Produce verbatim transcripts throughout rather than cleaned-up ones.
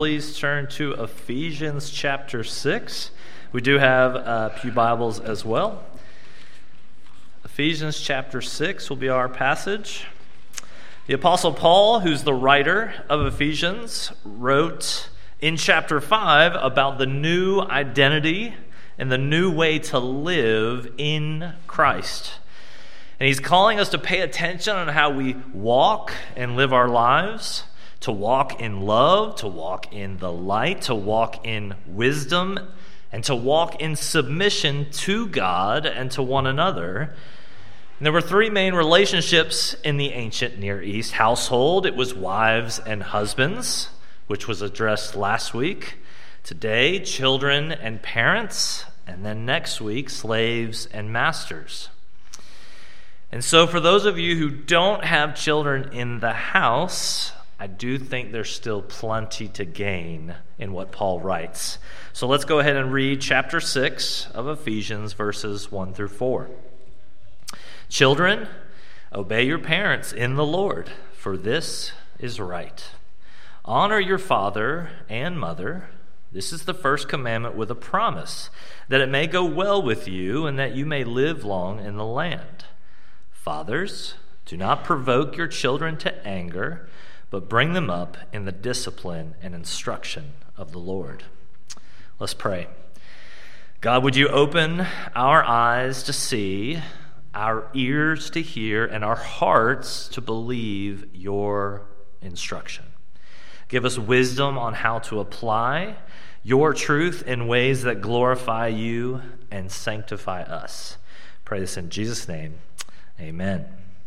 Please turn to Ephesians chapter six. We do have uh, Pew Bibles as well. Ephesians chapter six will be our passage. The Apostle Paul, who's the writer of Ephesians, wrote in chapter five about the new identity and the new way to live in Christ. And he's calling us to pay attention on how we walk and live our lives, to walk in love, to walk in the light, to walk in wisdom, and to walk in submission to God and to one another. And there were three main relationships in the ancient Near East household. It was wives and husbands, which was addressed last week. Today, children and parents, and then next week, slaves and masters. And so for those of you who don't have children in the house, I do think there's still plenty to gain in what Paul writes. So let's go ahead and read chapter six of Ephesians, verses one through four. Children, obey your parents in the Lord, for this is right. Honor your father and mother. This is the first commandment with a promise, that it may go well with you and that you may live long in the land. Fathers, do not provoke your children to anger, but bring them up in the discipline and instruction of the Lord. Let's pray. God, would you open our eyes to see, our ears to hear, and our hearts to believe your instruction. Give us wisdom on how to apply your truth in ways that glorify you and sanctify us. Pray this in Jesus' name. Amen.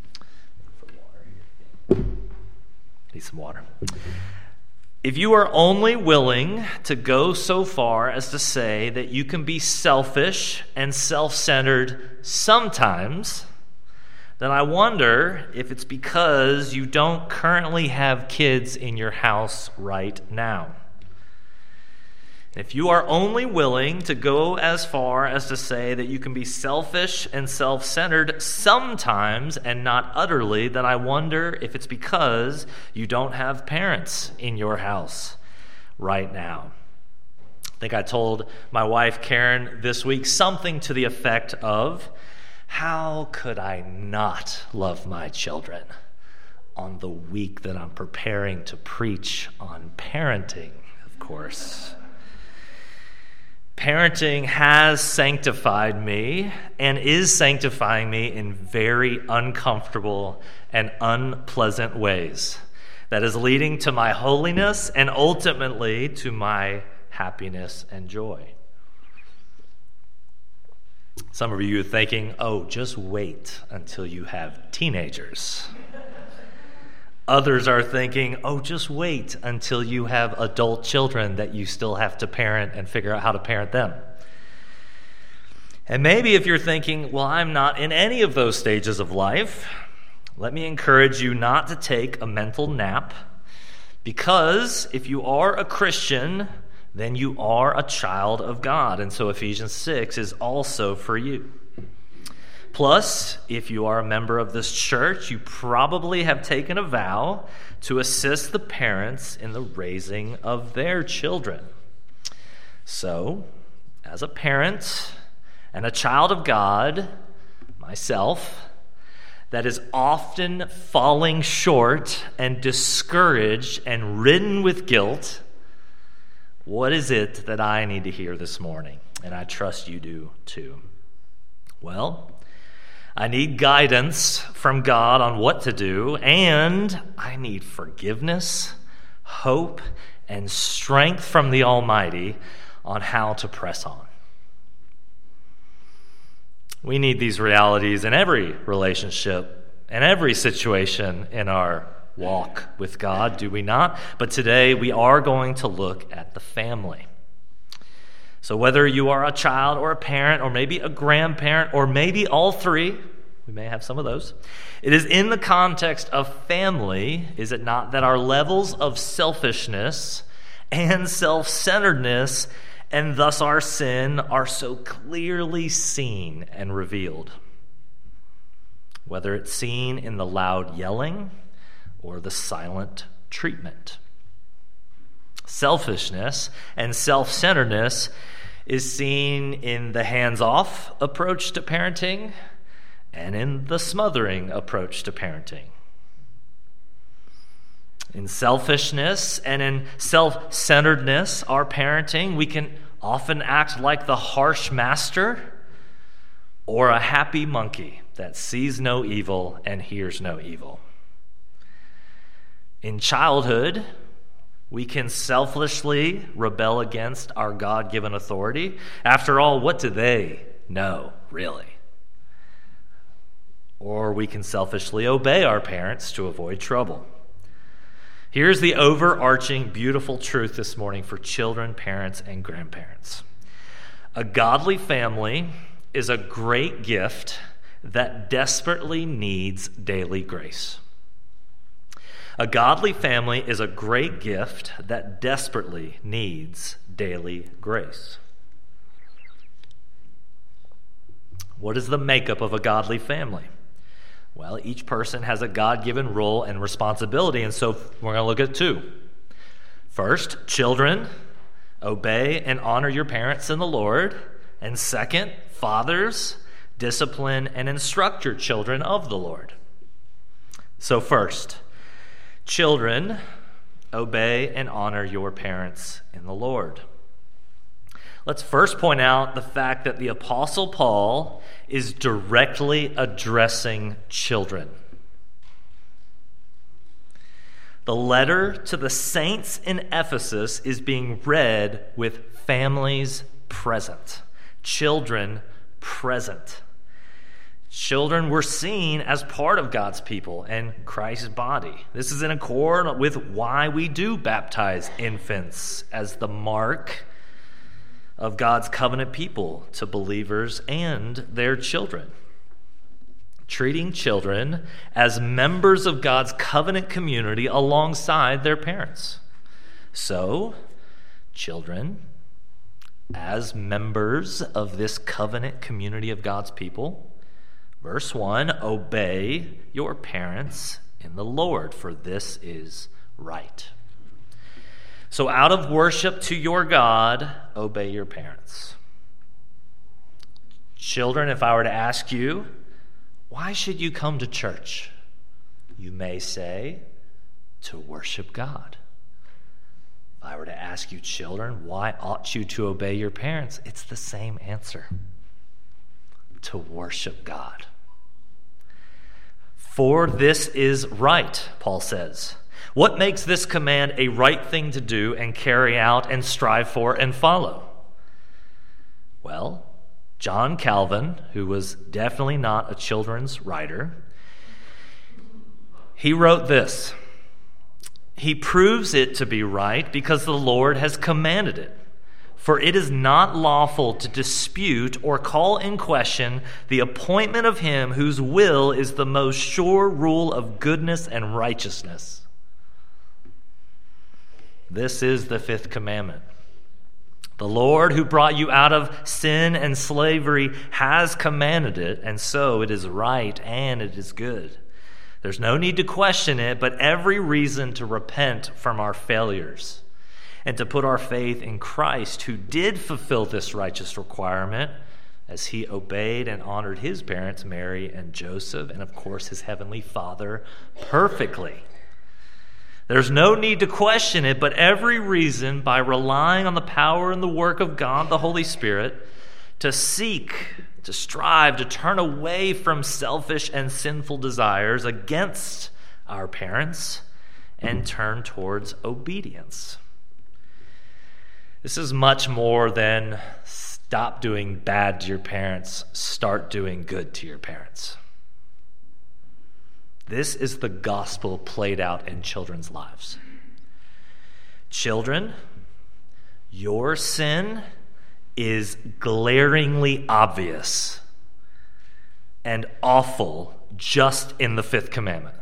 Need some water. If you are only willing to go so far as to say that you can be selfish and self-centered sometimes, then I wonder if it's because you don't currently have kids in your house right now. If you are only willing to go as far as to say that you can be selfish and self-centered sometimes and not utterly, then I wonder if it's because you don't have parents in your house right now. I think I told my wife, Karen, this week something to the effect of, how could I not love my children on the week that I'm preparing to preach on parenting, of course. Parenting has sanctified me and is sanctifying me in very uncomfortable and unpleasant ways. That is leading to my holiness and ultimately to my happiness and joy. Some of you are thinking, oh, just wait until you have teenagers. Others are thinking, oh, just wait until you have adult children that you still have to parent and figure out how to parent them. And maybe if you're thinking, well, I'm not in any of those stages of life, let me encourage you not to take a mental nap, because if you are a Christian, then you are a child of God. And so Ephesians six is also for you. Plus, if you are a member of this church, you probably have taken a vow to assist the parents in the raising of their children. So, as a parent and a child of God, myself, that is often falling short and discouraged and ridden with guilt, what is it that I need to hear this morning? And I trust you do too. Well, I need guidance from God on what to do, and I need forgiveness, hope, and strength from the Almighty on how to press on. We need these realities in every relationship and every situation in our walk with God, do we not? But today we are going to look at the family. So whether you are a child or a parent or maybe a grandparent or maybe all three, we may have some of those, it is in the context of family, is it not, that our levels of selfishness and self-centeredness and thus our sin are so clearly seen and revealed. Whether it's seen in the loud yelling or the silent treatment. Selfishness and self-centeredness is seen in the hands-off approach to parenting and in the smothering approach to parenting. In selfishness and in self-centeredness, our parenting, we can often act like the harsh master or a happy monkey that sees no evil and hears no evil. In childhood, we can selflessly rebel against our God-given authority. After all, what do they know, really? Or we can selfishly obey our parents to avoid trouble. Here's the overarching, beautiful truth this morning for children, parents, and grandparents. A godly family is a great gift that desperately needs daily grace. A godly family is a great gift that desperately needs daily grace. What is the makeup of a godly family? Well, each person has a God-given role and responsibility, and so we're going to look at two. First, children, obey and honor your parents in the Lord. And second, fathers, discipline and instruct your children of the Lord. So first, children, obey and honor your parents in the Lord. Let's first point out the fact that the Apostle Paul is directly addressing children. The letter to the saints in Ephesus is being read with families present, children present. Children were seen as part of God's people and Christ's body. This is in accord with why we do baptize infants as the mark of God's covenant people to believers and their children. Treating children as members of God's covenant community alongside their parents. So, children, as members of this covenant community of God's people, verse one, obey your parents in the Lord, for this is right. So out of worship to your God, obey your parents. Children, if I were to ask you, why should you come to church? You may say, to worship God. If I were to ask you, children, why ought you to obey your parents? It's the same answer. To worship God. For this is right, Paul says. What makes this command a right thing to do and carry out and strive for and follow? Well, John Calvin, who was definitely not a children's writer, he wrote this. He proves it to be right because the Lord has commanded it. For it is not lawful to dispute or call in question the appointment of him whose will is the most sure rule of goodness and righteousness. This is the fifth commandment. The Lord who brought you out of sin and slavery has commanded it, and so it is right and it is good. There's no need to question it, but every reason to repent from our failures and to put our faith in Christ, who did fulfill this righteous requirement as he obeyed and honored his parents, Mary and Joseph, and of course his heavenly Father, perfectly. There's no need to question it, but every reason, by relying on the power and the work of God, the Holy Spirit, to seek, to strive, to turn away from selfish and sinful desires against our parents and turn towards obedience. This is much more than stop doing bad to your parents, start doing good to your parents. This is the gospel played out in children's lives. Children, your sin is glaringly obvious and awful just in the fifth commandment.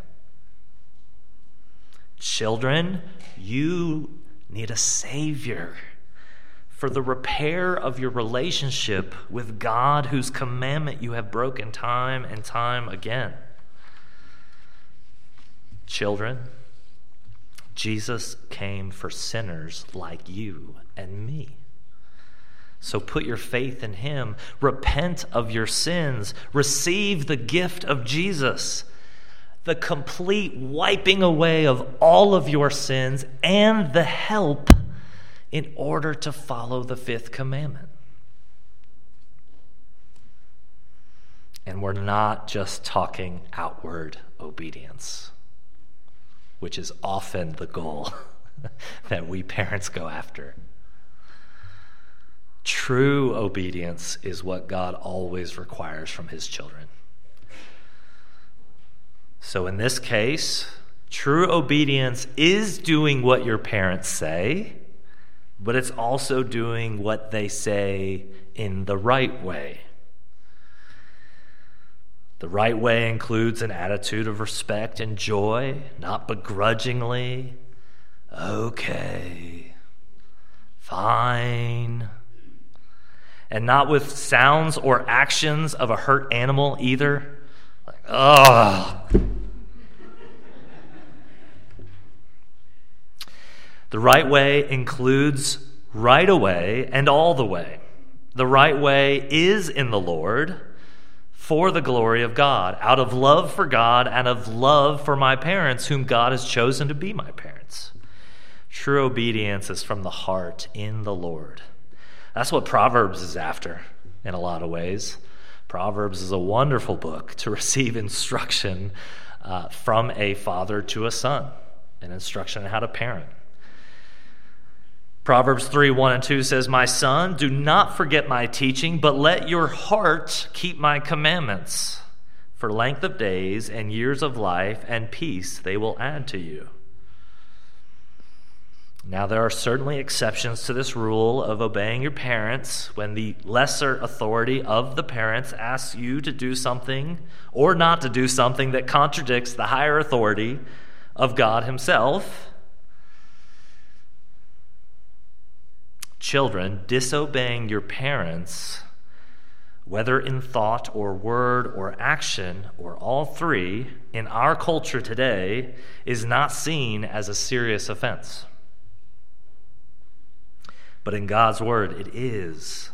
Children, you need a Savior for the repair of your relationship with God, whose commandment you have broken time and time again. Children, Jesus came for sinners like you and me. So put your faith in him. Repent of your sins. Receive the gift of Jesus, the complete wiping away of all of your sins and the help in order to follow the fifth commandment. And we're not just talking outward obedience, which is often the goal that we parents go after. True obedience is what God always requires from his children. So in this case, true obedience is doing what your parents say, but it's also doing what they say in the right way. The right way includes an attitude of respect and joy, not begrudgingly. Okay, fine. And not with sounds or actions of a hurt animal either. Like, ugh. The right way includes right away and all the way. The right way is in the Lord for the glory of God, out of love for God and of love for my parents, whom God has chosen to be my parents. True obedience is from the heart in the Lord. That's what Proverbs is after in a lot of ways. Proverbs is a wonderful book to receive instruction uh, from a father to a son, an instruction on how to parent. Proverbs three, one and two says, "My son, do not forget my teaching, but let your heart keep my commandments. For length of days and years of life and peace they will add to you." Now, there are certainly exceptions to this rule of obeying your parents when the lesser authority of the parents asks you to do something or not to do something that contradicts the higher authority of God himself. Children, disobeying your parents, whether in thought or word or action or all three, in our culture today, is not seen as a serious offense. But in God's word, it is.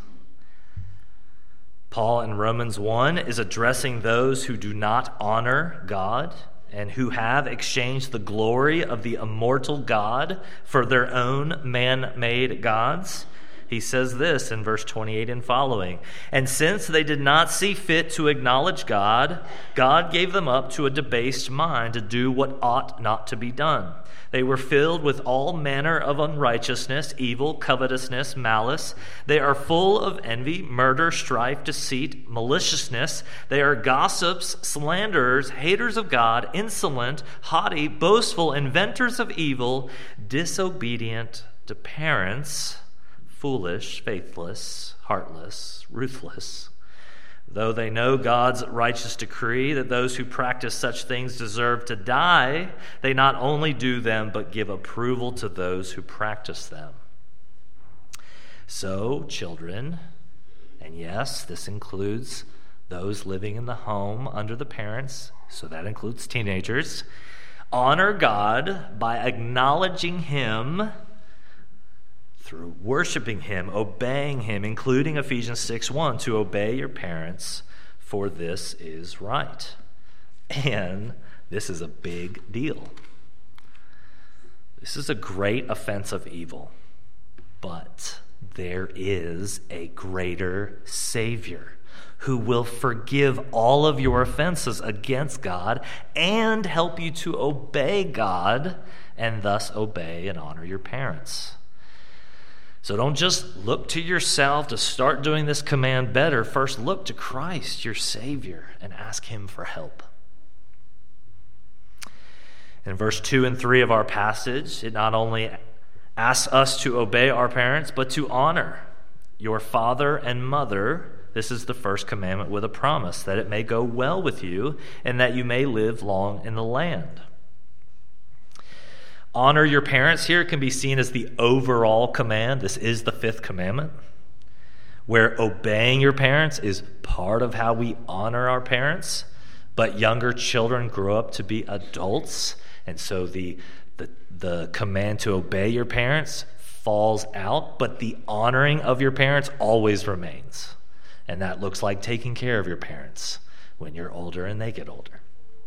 Paul in Romans one is addressing those who do not honor God and who have exchanged the glory of the immortal God for their own man-made gods. He says this in verse twenty-eight and following, "And since they did not see fit to acknowledge God, God gave them up to a debased mind to do what ought not to be done. They were filled with all manner of unrighteousness, evil, covetousness, malice. They are full of envy, murder, strife, deceit, maliciousness. They are gossips, slanderers, haters of God, insolent, haughty, boastful, inventors of evil, disobedient to parents, foolish, faithless, heartless, ruthless. Though they know God's righteous decree that those who practice such things deserve to die, they not only do them, but give approval to those who practice them." So, children, and yes, this includes those living in the home under the parents, so that includes teenagers, honor God by acknowledging him through worshiping him, obeying him, including Ephesians six one, to obey your parents, for this is right. And this is a big deal. This is a great offense of evil, but there is a greater Savior who will forgive all of your offenses against God and help you to obey God and thus obey and honor your parents. So don't just look to yourself to start doing this command better. First, look to Christ, your Savior, and ask him for help. In verse two and three of our passage, it not only asks us to obey our parents, but to honor your father and mother. This is the first commandment with a promise, that it may go well with you and that you may live long in the land. Honor your parents here can be seen as the overall command. This is the fifth commandment, where obeying your parents is part of how we honor our parents, but younger children grow up to be adults, and so the The, the command to obey your parents falls out, but the honoring of your parents always remains. And that looks like taking care of your parents when you're older and they get older.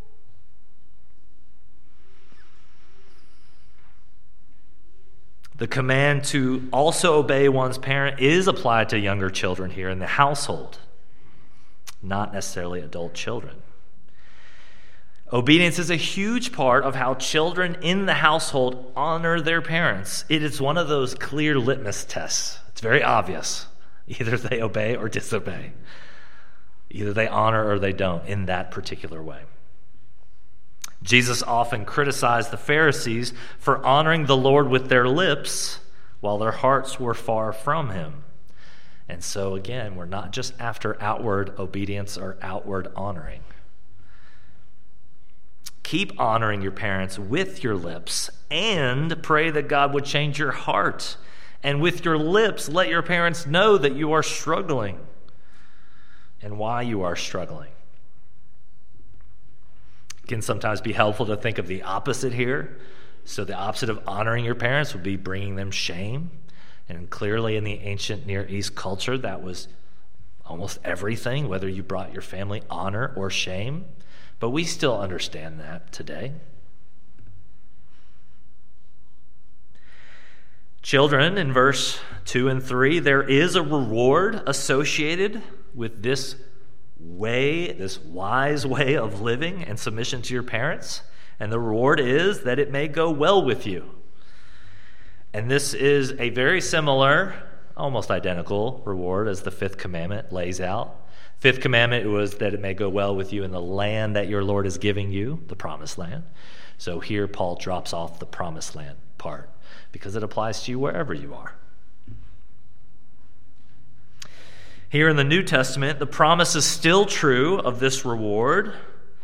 The command to also obey one's parent is applied to younger children here in the household, not necessarily adult children. Obedience is a huge part of how children in the household honor their parents. It is one of those clear litmus tests. It's very obvious. Either they obey or disobey. Either they honor or they don't in that particular way. Jesus often criticized the Pharisees for honoring the Lord with their lips while their hearts were far from him. And so again, we're not just after outward obedience or outward honoring. Keep honoring your parents with your lips and pray that God would change your heart. And with your lips, let your parents know that you are struggling and why you are struggling. It can sometimes be helpful to think of the opposite here. So the opposite of honoring your parents would be bringing them shame. And clearly in the ancient Near East culture, that was almost everything, whether you brought your family honor or shame. But we still understand that today. Children, in verse two and three, there is a reward associated with this way, this wise way of living and submission to your parents. And the reward is that it may go well with you. And this is a very similar, almost identical reward as the fifth commandment lays out. Fifth commandment was that it may go well with you in the land that your Lord is giving you, the promised land. So here Paul drops off the promised land part because it applies to you wherever you are. Here in the New Testament, the promise is still true of this reward.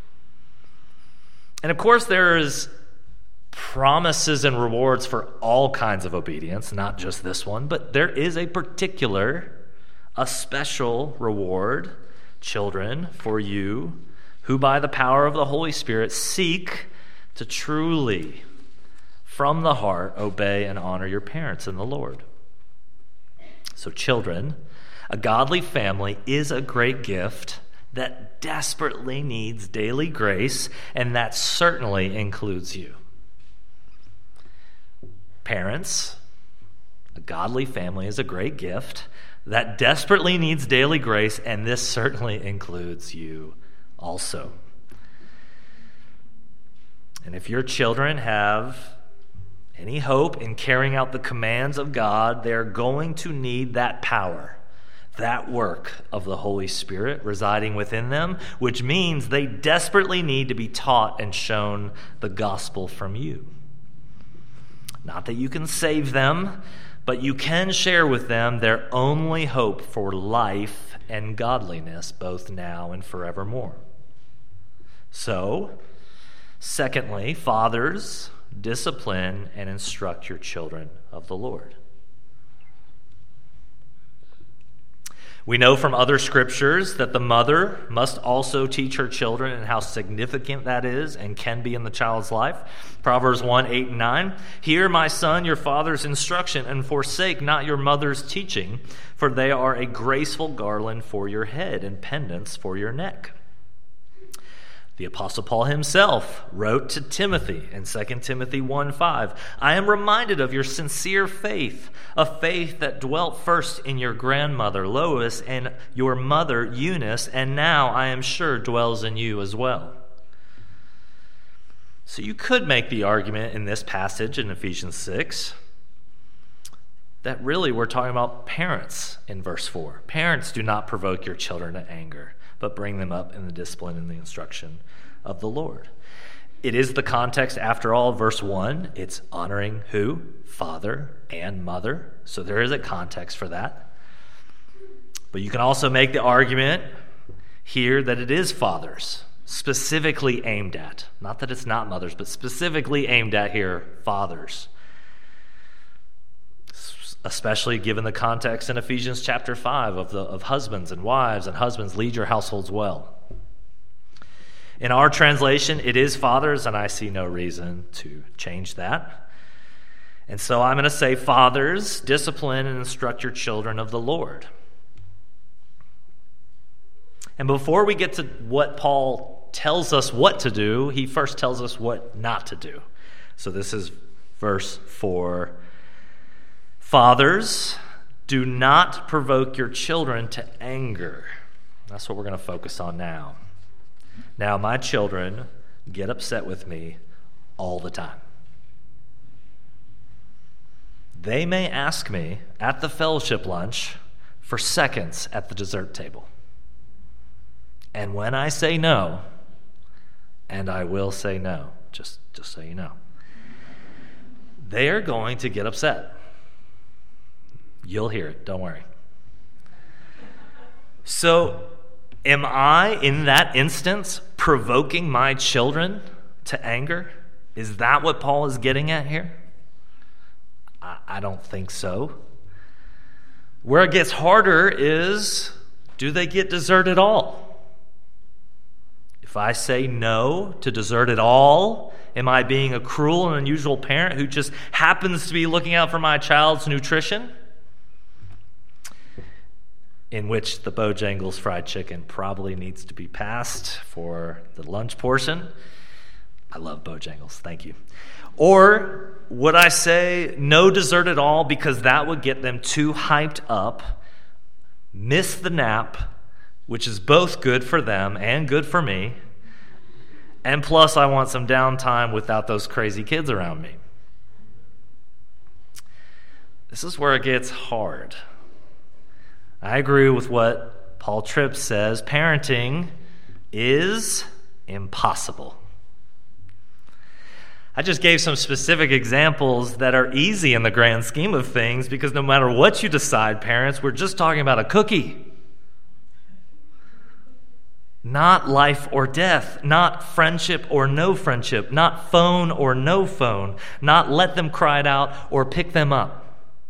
And of course, there is promises and rewards for all kinds of obedience, not just this one, but there is a particular, a special reward, children, for you who by the power of the Holy Spirit seek to truly, from the heart, obey and honor your parents in the Lord. So children, a godly family is a great gift that desperately needs daily grace, and that certainly includes you. Parents, a godly family is a great gift that desperately needs daily grace, and this certainly includes you also. And if your children have any hope in carrying out the commands of God, they're going to need that power, that work of the Holy Spirit residing within them, which means they desperately need to be taught and shown the gospel from you. Not that you can save them, but you can share with them their only hope for life and godliness, both now and forevermore. So, secondly, fathers, discipline and instruct your children of the Lord. We know from other scriptures that the mother must also teach her children, and how significant that is and can be in the child's life. Proverbs one, eight, and nine. Hear, my son, your father's instruction, and forsake not your mother's teaching, for they are a graceful garland for your head and pendants for your neck. The Apostle Paul himself wrote to Timothy in Second Timothy one five, I am reminded of your sincere faith, a faith that dwelt first in your grandmother Lois and your mother Eunice, and now I am sure dwells in you as well. So you could make the argument in this passage in Ephesians six that really we're talking about parents in verse four. Parents, do not provoke your children to anger, but bring them up in the discipline and the instruction of the Lord. It is the context, after all, verse one. It's honoring who? Father and mother. So there is a context for that. But you can also make the argument here that it is fathers, specifically aimed at. Not that it's not mothers, but specifically aimed at here, fathers. Especially given the context in Ephesians chapter five of the of husbands and wives, and husbands, lead your households well. In our translation, it is fathers, and I see no reason to change that. And so I'm going to say, fathers, discipline and instruct your children of the Lord. And before we get to what Paul tells us what to do, he first tells us what not to do. So this is verse four. Fathers, do not provoke your children to anger. That's what we're going to focus on now. Now, my children get upset with me all the time. They may ask me at the fellowship lunch for seconds at the dessert table. And when I say no, and I will say no, just, just so you know, they are going to get upset. You'll hear it, don't worry. So, am I, in that instance, provoking my children to anger? Is that what Paul is getting at here? I, I don't think so. Where it gets harder is, do they get dessert at all? If I say no to dessert at all, am I being a cruel and unusual parent who just happens to be looking out for my child's nutrition? In which the Bojangles fried chicken probably needs to be passed for the lunch portion. I love Bojangles, thank you. Or would I say no dessert at all because that would get them too hyped up, miss the nap, which is both good for them and good for me, and plus I want some downtime without those crazy kids around me. This is where it gets hard. I agree with what Paul Tripp says. Parenting is impossible. I just gave some specific examples that are easy in the grand scheme of things because no matter what you decide, parents, we're just talking about a cookie. Not life or death, not friendship or no friendship, not phone or no phone, not let them cry it out or pick them up.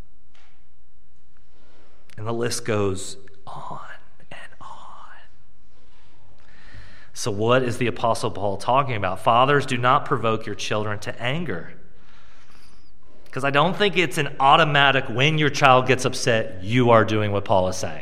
And the list goes on and on. So what is the Apostle Paul talking about? Fathers, do not provoke your children to anger. Because I don't think it's an automatic when your child gets upset, you are doing what Paul is saying.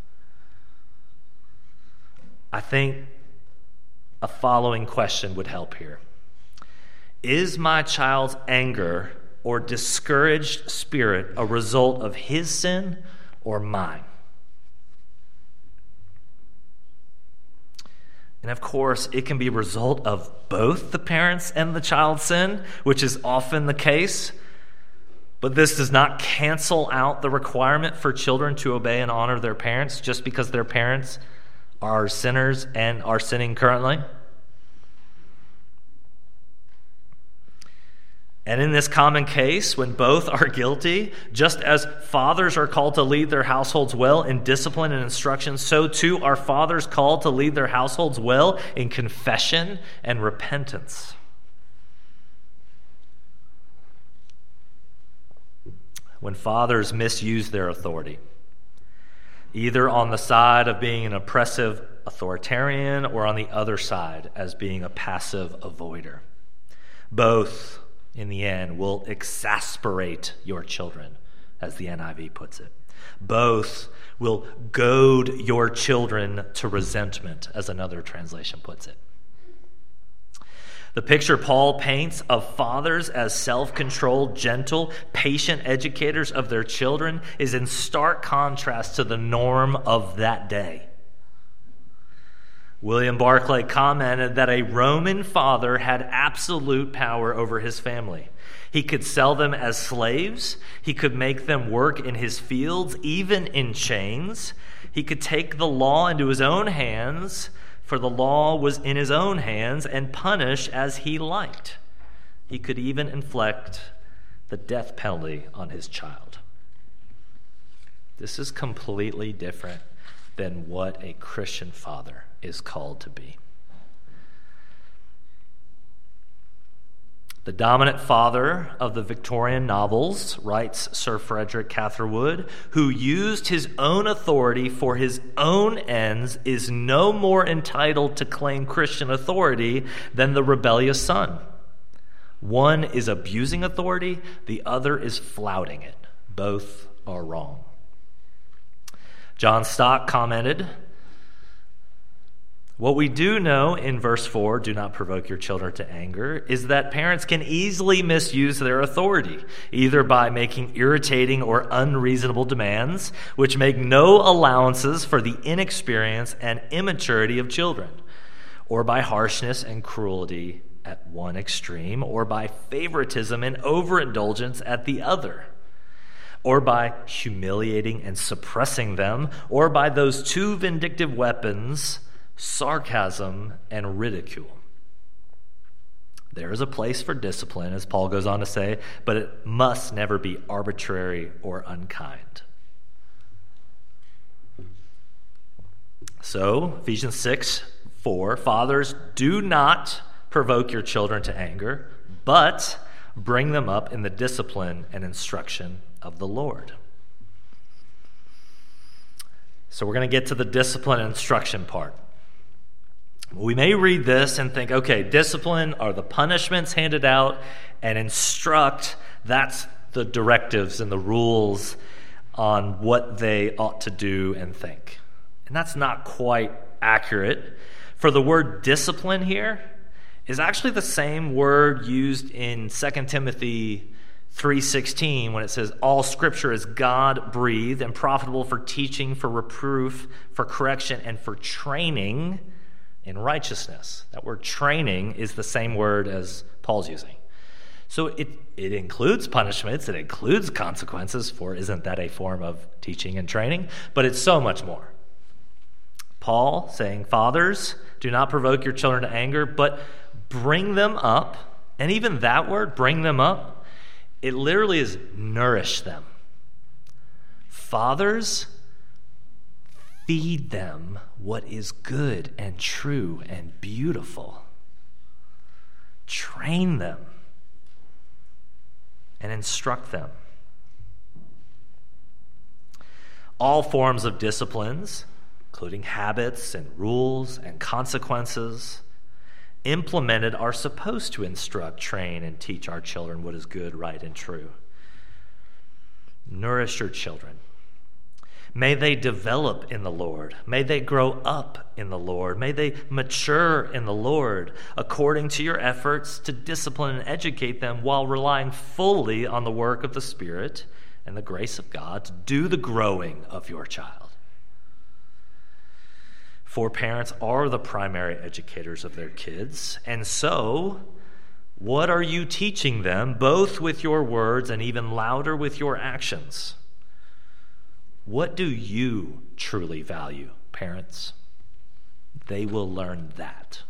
I think a following question would help here. Is my child's anger or discouraged spirit a result of his sin or mine? And of course, it can be a result of both the parents and the child's sin, which is often the case. But this does not cancel out the requirement for children to obey and honor their parents just because their parents are sinners and are sinning currently. And in this common case, when both are guilty, just as fathers are called to lead their households well in discipline and instruction, so too are fathers called to lead their households well in confession and repentance. When fathers misuse their authority, either on the side of being an oppressive authoritarian or on the other side as being a passive avoider, both in the end will exasperate your children, as the N I V puts it. Both will goad your children to resentment, as another translation puts it. The picture Paul paints of fathers as self-controlled, gentle, patient educators of their children is in stark contrast to the norm of that day. William Barclay commented that a Roman father had absolute power over his family. He could sell them as slaves. He could make them work in his fields, even in chains. He could take the law into his own hands, for the law was in his own hands, and punish as he liked. He could even inflict the death penalty on his child. This is completely different than what a Christian father is called to be. The dominant father of the Victorian novels, writes Sir Frederick Catherwood, who used his own authority for his own ends, is no more entitled to claim Christian authority than the rebellious son. One is abusing authority, the other is flouting it. Both are wrong. John Stott commented, "What we do know in verse four, do not provoke your children to anger, is that parents can easily misuse their authority, either by making irritating or unreasonable demands, which make no allowances for the inexperience and immaturity of children, or by harshness and cruelty at one extreme, or by favoritism and overindulgence at the other, or by humiliating and suppressing them, or by those two vindictive weapons, sarcasm and ridicule. There is a place for discipline," as Paul goes on to say, "but it must never be arbitrary or unkind." So, Ephesians six four, "Fathers, do not provoke your children to anger, but bring them up in the discipline and instruction of the Lord." So we're going to get to the discipline and instruction part. We may read this and think, okay, discipline are the punishments handed out, and instruct, that's the directives and the rules on what they ought to do and think. And that's not quite accurate. For the word discipline here is actually the same word used in Second Timothy three sixteen when it says, "All scripture is God-breathed and profitable for teaching, for reproof, for correction, and for training in righteousness." That word training is the same word as Paul's using. So it, it includes punishments, it includes consequences, for isn't that a form of teaching and training? But it's so much more. Paul saying, "Fathers, do not provoke your children to anger, but bring them up." And even that word, bring them up, it literally is nourish them. Fathers, feed them what is good and true and beautiful. Train them and instruct them. All forms of disciplines, including habits and rules and consequences, implemented, are supposed to instruct, train, and teach our children what is good, right, and true. Nourish your children. May they develop in the Lord. May they grow up in the Lord. May they mature in the Lord according to your efforts to discipline and educate them while relying fully on the work of the Spirit and the grace of God to do the growing of your child. For parents are the primary educators of their kids, and so what are you teaching them, both with your words and even louder with your actions? What do you truly value, parents? They will learn that.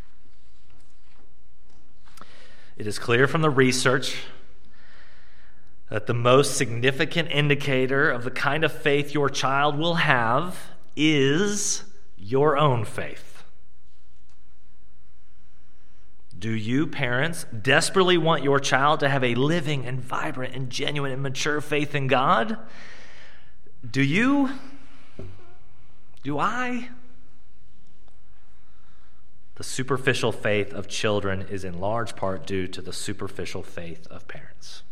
It is clear from the research that the most significant indicator of the kind of faith your child will have is your own faith. Do you, parents, desperately want your child to have a living and vibrant and genuine and mature faith in God? Do you? Do I? The superficial faith of children is in large part due to the superficial faith of parents.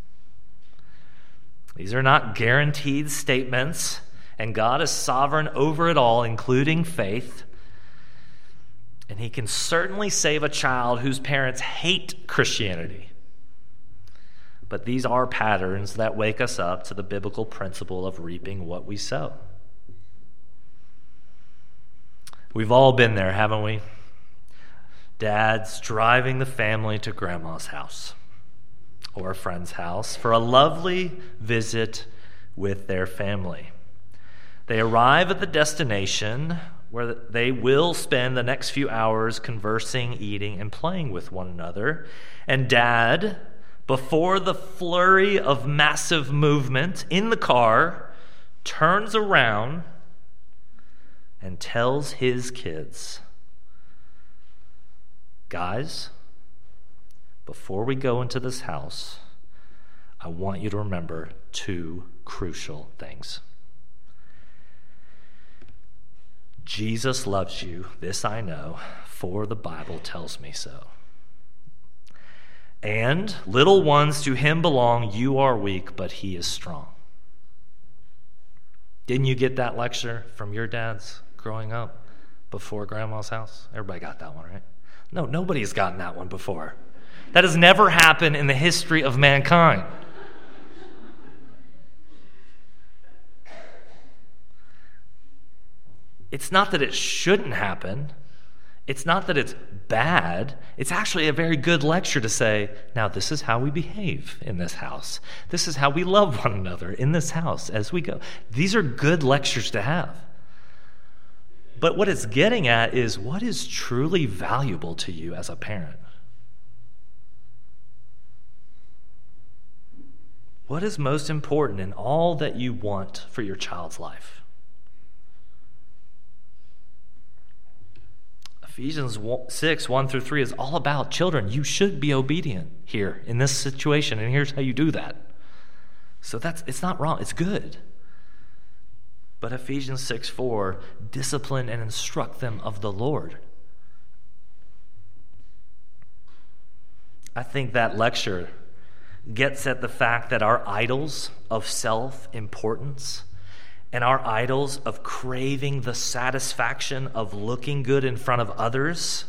These are not guaranteed statements, and God is sovereign over it all, including faith. And he can certainly save a child whose parents hate Christianity. But these are patterns that wake us up to the biblical principle of reaping what we sow. We've all been there, haven't we? Dad's driving the family to grandma's house or a friend's house for a lovely visit with their family. They arrive at the destination where they will spend the next few hours conversing, eating, and playing with one another. And Dad, before the flurry of massive movement in the car, turns around and tells his kids, "Guys, before we go into this house, I want you to remember two crucial things. Jesus loves you, this I know, for the Bible tells me so. And little ones, to him belong, you are weak, but he is strong. Didn't you get that lecture from your dads growing up before grandma's house? Everybody got that one, right? No, nobody's gotten that one before. That has never happened in the history of mankind. It's not that it shouldn't happen. It's not that it's bad. It's actually a very good lecture to say, now this is how we behave in this house. This is how we love one another in this house as we go. These are good lectures to have. But what it's getting at is what is truly valuable to you as a parent? What is most important in all that you want for your child's life? Ephesians six, one through three is all about children. You should be obedient here in this situation, and here's how you do that. So that's it's not wrong, it's good. But Ephesians six, four, discipline and instruct them of the Lord. I think that lecture gets at the fact that our idols of self-importance and our idols of craving the satisfaction of looking good in front of others,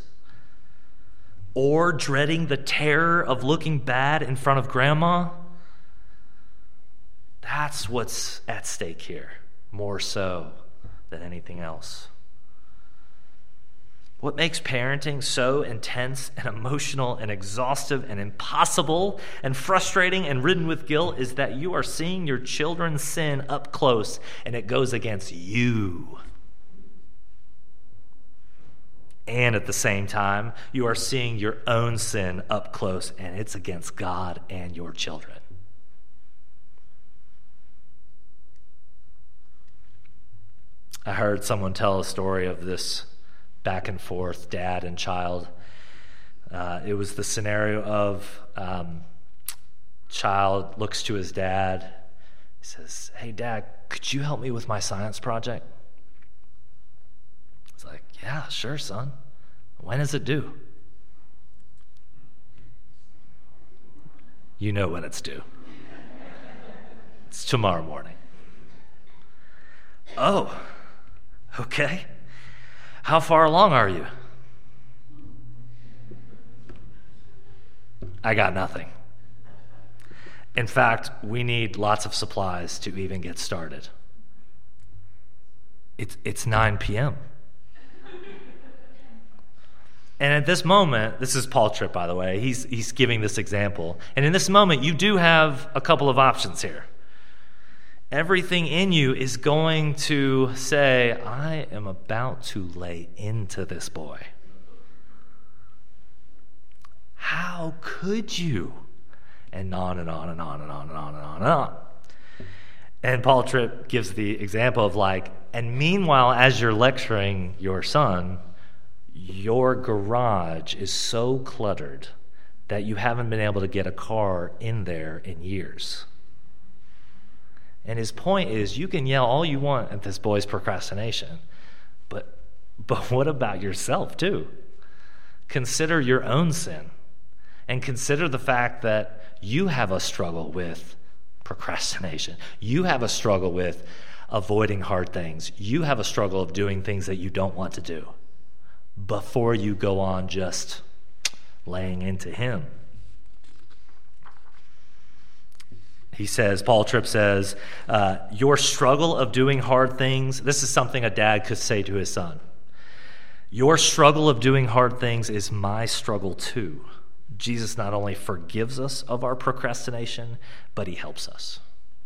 or dreading the terror of looking bad in front of grandma, that's what's at stake here, more so than anything else. What makes parenting so intense and emotional and exhaustive and impossible and frustrating and ridden with guilt is that you are seeing your children sin up close, and it goes against you. And at the same time, you are seeing your own sin up close, and it's against God and your children. I heard someone tell a story of this back and forth, dad and child. Uh, it was the scenario of um, child looks to his dad. He says, "Hey, Dad, could you help me with my science project?" It's like, "Yeah, sure, son. When is it due?" You know when it's due. It's tomorrow morning. Oh, okay. How far along are you? I got nothing. In fact, we need lots of supplies to even get started. It's, it's nine p.m. And at this moment, this is Paul Tripp, by the way, he's, he's giving this example. And in this moment, you do have a couple of options here. Everything in you is going to say, I am about to lay into this boy. How could you? And on and on and on and on and on and on and on. And Paul Tripp gives the example of like, and meanwhile, as you're lecturing your son, your garage is so cluttered that you haven't been able to get a car in there in years. And his point is, you can yell all you want at this boy's procrastination, but but what about yourself too? Consider your own sin, and consider the fact that you have a struggle with procrastination. You have a struggle with avoiding hard things. You have a struggle of doing things that you don't want to do before you go on just laying into him. He says, Paul Tripp says, uh, your struggle of doing hard things, this is something a dad could say to his son. Your struggle of doing hard things is my struggle too. Jesus not only forgives us of our procrastination, but he helps us.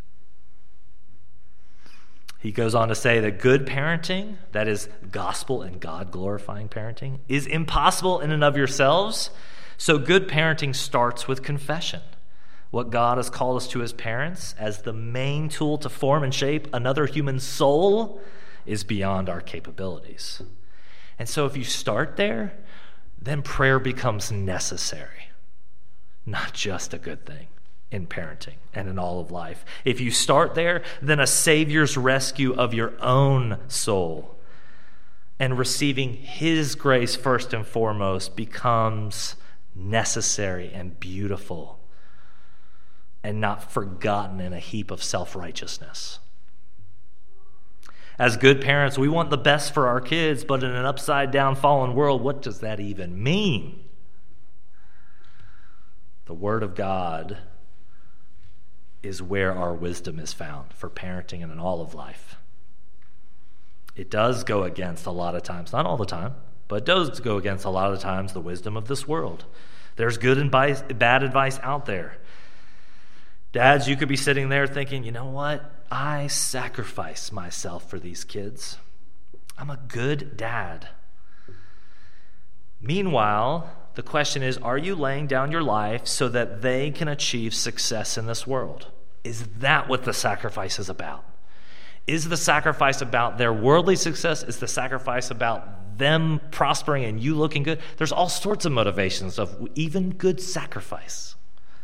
He goes on to say that good parenting, that is gospel and God-glorifying parenting, is impossible in and of yourselves. So good parenting starts with confession. What God has called us to as parents, as the main tool to form and shape another human soul, is beyond our capabilities. And so if you start there, then prayer becomes necessary. not just a good thing in parenting and in all of life. If you start there, then a Savior's rescue of your own soul and receiving his grace first and foremost becomes necessary and beautiful and not forgotten in a heap of self-righteousness. As good parents, we want the best for our kids, but in an upside-down fallen world, what does that even mean? The Word of God is where our wisdom is found for parenting and in all of life. It does go against a lot of times, not all the time, but it does go against a lot of times the wisdom of this world. There's good and bad advice out there. Dads, you could be sitting there thinking, you know what? I sacrifice myself for these kids. I'm a good dad. Meanwhile, the question is, are you laying down your life so that they can achieve success in this world? Is that what the sacrifice is about? Is the sacrifice about their worldly success? Is the sacrifice about them prospering and you looking good? There's all sorts of motivations of even good sacrifice.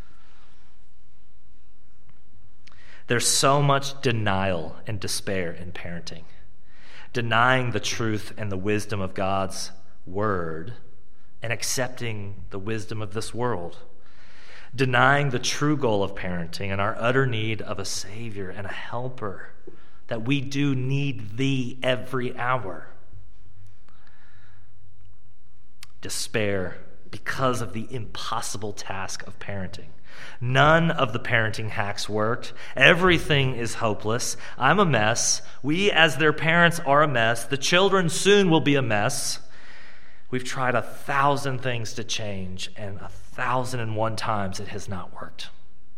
There's so much denial and despair in parenting. Denying the truth and the wisdom of God's word and accepting the wisdom of this world. Denying the true goal of parenting and our utter need of a Savior and a helper, that we do need thee every hour. Despair because of the impossible task of parenting. None of the parenting hacks worked. Everything is hopeless. I'm a mess. We, as their parents, are a mess. The children soon will be a mess. We've tried a thousand things to change, and a thousand and one times it has not worked.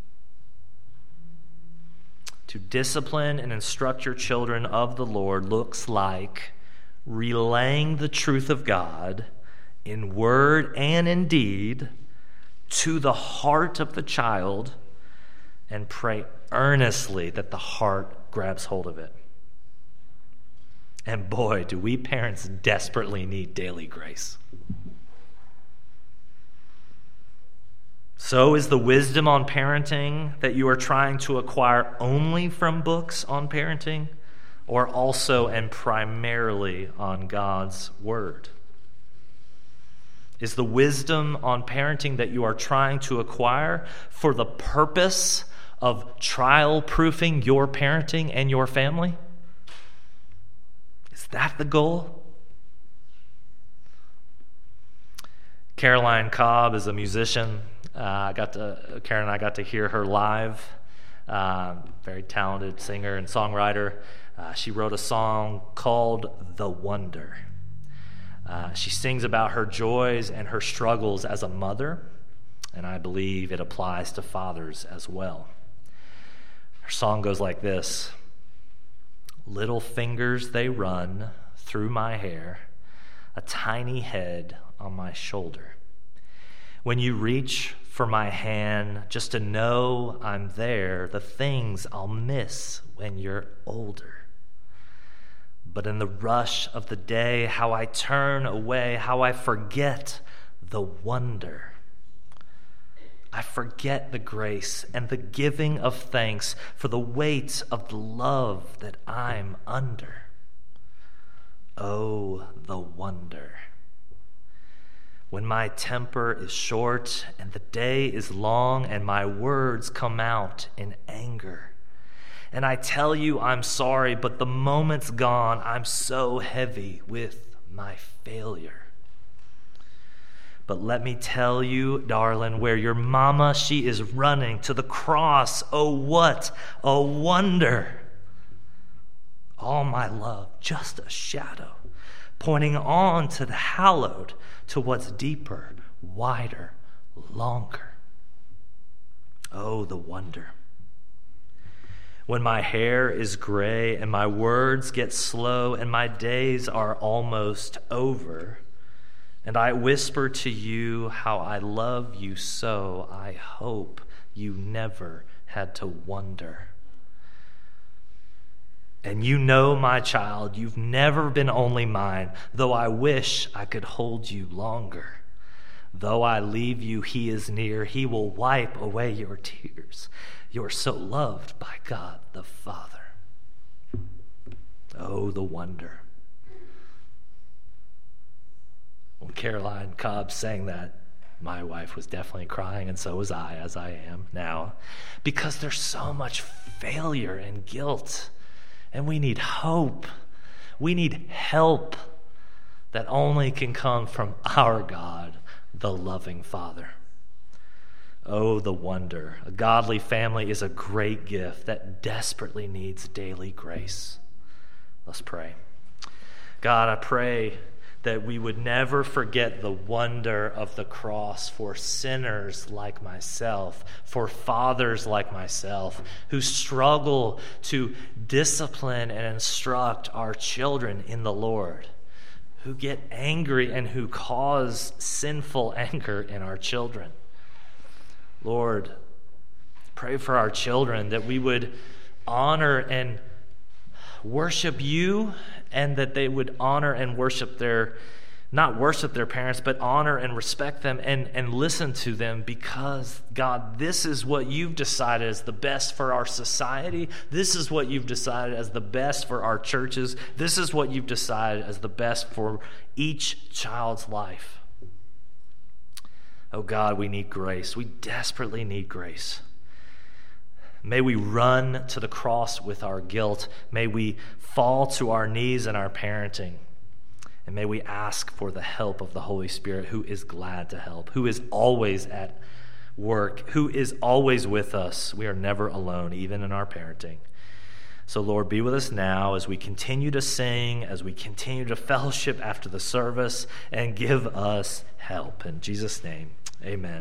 To discipline and instruct your children of the Lord looks like relaying the truth of God in word and in deed to the heart of the child, and pray earnestly that the heart grabs hold of it. And boy, do we parents desperately need daily grace. So is the wisdom on parenting that you are trying to acquire only from books on parenting, or also and primarily on God's word? Is the wisdom on parenting that you are trying to acquire for the purpose of trial-proofing your parenting and your family? Is that the goal? Caroline Cobb is a musician. Uh, I got to Karen and I got to hear her live. Uh, very talented singer and songwriter. Uh, she wrote a song called "The Wonder." Uh, she sings about her joys and her struggles as a mother, and I believe it applies to fathers as well. Her song goes like this: little fingers they run through my hair, a tiny head on my shoulder. When you reach for my hand just to know I'm there, the things I'll miss when you're older. But in the rush of the day, how I turn away, how I forget the wonder. I forget the grace and the giving of thanks for the weight of the love that I'm under. Oh, the wonder. When my temper is short and the day is long and my words come out in anger, and I tell you I'm sorry, but the moment's gone. I'm so heavy with my failure. But let me tell you, darling, where your mama, she is running to the cross. Oh, what a wonder. All my love, just a shadow, pointing on to the hallowed, to what's deeper, wider, longer. Oh, the wonder. When my hair is gray and my words get slow and my days are almost over, and I whisper to you how I love you so, I hope you never had to wonder. And you know, my child, you've never been only mine, though I wish I could hold you longer. Though I leave you, he is near. He will wipe away your tears. You are so loved by God the Father. Oh, the wonder. When Caroline Cobb sang that, my wife was definitely crying, and so was I, as I am now, because there's so much failure and guilt, and we need hope. We need help that only can come from our God, the loving Father. Oh, the wonder. A godly family is a great gift that desperately needs daily grace. Let's pray. God, I pray that we would never forget the wonder of the cross for sinners like myself, for fathers like myself, who struggle to discipline and instruct our children in the Lord, who get angry and who cause sinful anger in our children. Lord, pray for our children that we would honor and worship you, and that they would honor and worship their, not worship their parents, but honor and respect them and, and listen to them, because, God, this is what you've decided is the best for our society. This is what you've decided as the best for our churches. This is what you've decided as the best for each child's life. Oh, God, we need grace. We desperately need grace. May we run to the cross with our guilt. May we fall to our knees in our parenting. And may we ask for the help of the Holy Spirit, who is glad to help, who is always at work, who is always with us. We are never alone, even in our parenting. So, Lord, be with us now as we continue to sing, as we continue to fellowship after the service, and give us help. In Jesus' name, amen.